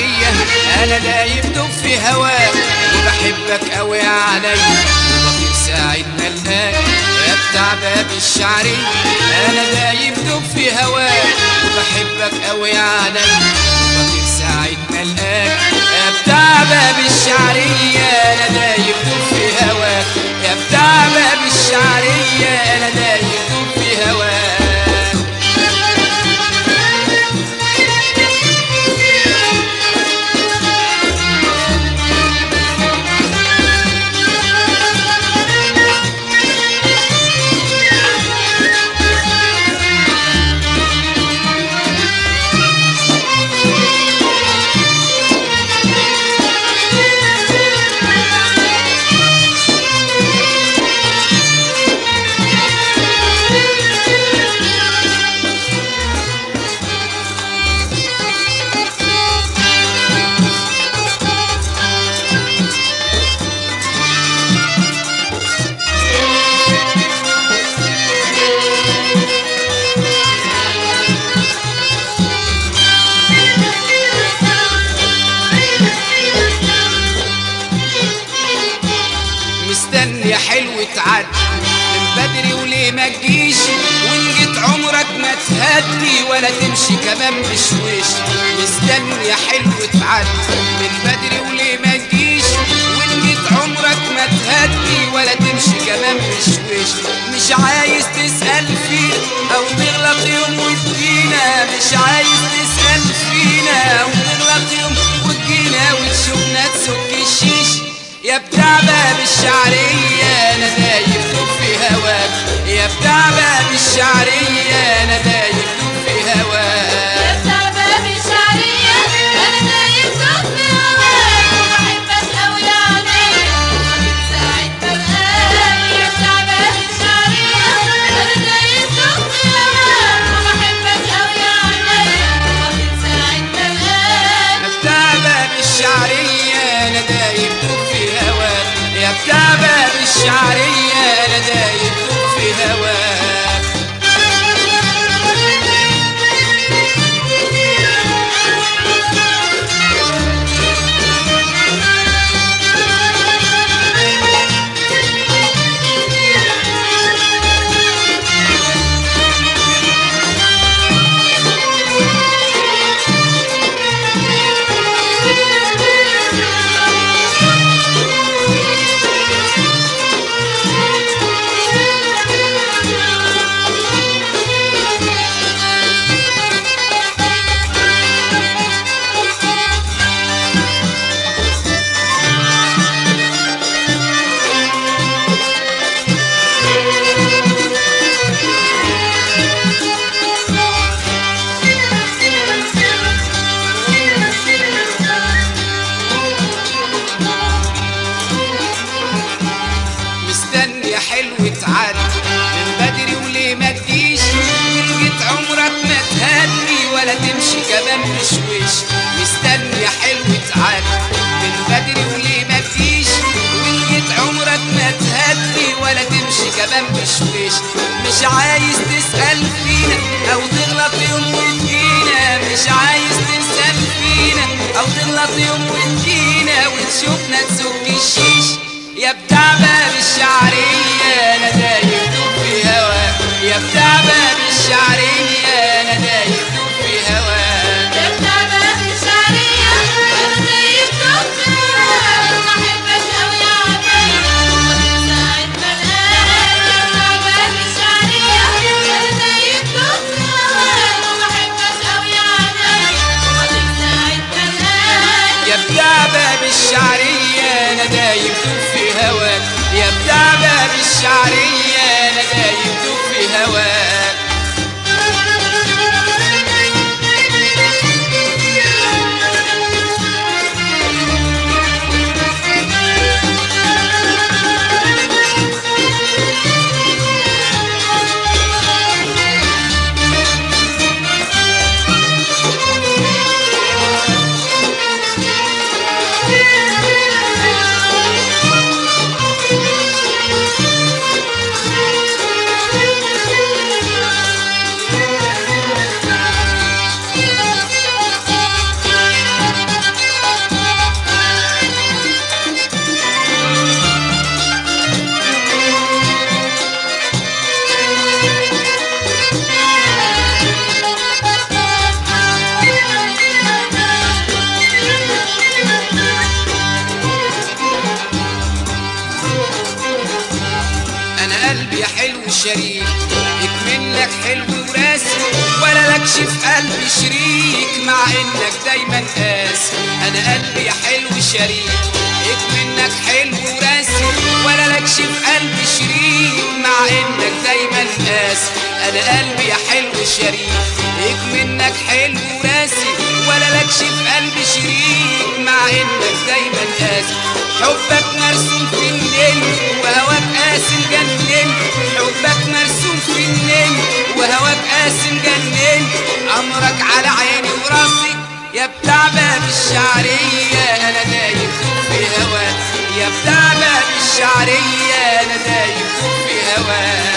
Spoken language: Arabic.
الشعرية أنا دايب دوب في هواك وبحبك أوي عليا وبطير ساعة ما ألقاك يا بتاع باب الشعرية أنا دايب دوب في هواك وبحبك أوي عليا وبطير ساعة ما ألقاك يا بتاع باب الشعرية أنا دايب دوب في هواك يا بتاع باب الشعرية أنا دايب دوب في هواك. مستني يا حلو تعدي من بدري وليه ما تجيش وإن جيت عمرك ما تهدي ولا تمشي كمان بشويش. مستني يا حلو تعدي من بدري وليه ما تجيش وإن جيت عمرك ما تهدي ولا تمشي كمان بشويش. مش عايز تسأل فينا أو تغلط يوم وتجينا مش عايز تسأل فينا أو تغلط يوم وتجينا وتشوفنا تسك الشيش يا بتاع باب الشعرية أنا دايب دوب في هواك يا بتاع باب الشعرية أنا دايب دوب في هواك يا بتاع باب الشعرية أنا دايب دوب في هواك وبحبك أوي عليا وبطير ساعة ما ألقاك يا بتاع باب الشعرية أنا دايب دوب في هواك وبحبك أوي عليا وبطير ساعة ما ألقاك يا بتاع باب الشعرية أنا دايب دوب في هواك يا بتاع باب الشعرية أنا دايب دوب في هواك. مستني يا حلو تعدي من بدري وليه ما تجيش وإن جيت عمرك ما تهدي ولا تمشي كمان بشويش. مستني يا حلو تعدي من بدري وليه ما تجيش وإن جيت عمرك ما تهدي ولا تمشي كمان بشويش. مش عايز تسأل فينا أو تغلط يوم وتجينا مش عايز تسأل فينا أو تغلط يوم وتجينا وتشوفنا تسك الشيش يا بتاع باب الشعرية أنا دايب دوب في هواك يا بتاع باب الشعرية أنا دايب دوب في هواك يا بتاع باب الشعرية أنا دايب دوب في هواك وبحبك أوي عليا وبطير ساعة ما ألقاك يا بتاع باب الشعرية أنا دايب دوب في هواك وبحبك أوي عليا وبطير ساعة ما ألقاك يا بتاع باب الشعرية أنا دايب دوب في هواك يا بتاع باب الشعرية أنا دايب دوب في هواك. في قلبي شريك مع انك دايما قاسي. انا قلبي حلو شريك منك حلو وراسي، ولا لكش في قلبي شريك مع انك دايما قاسي. انا قلبي حلو شريك منك حلو وراسي، ولا لكش في قلبي شريك مع انك دايما قاسي. حبك مرسوم في النيل وهواك قاسي مجنن، حبك مرسوم في النيل وهواك قاسي مجنن. امرك على عيني وراسي يا بتاع باب الشعرية، انا دايب في هواك يا بتاع باب الشعرية، انا دايب في هواك.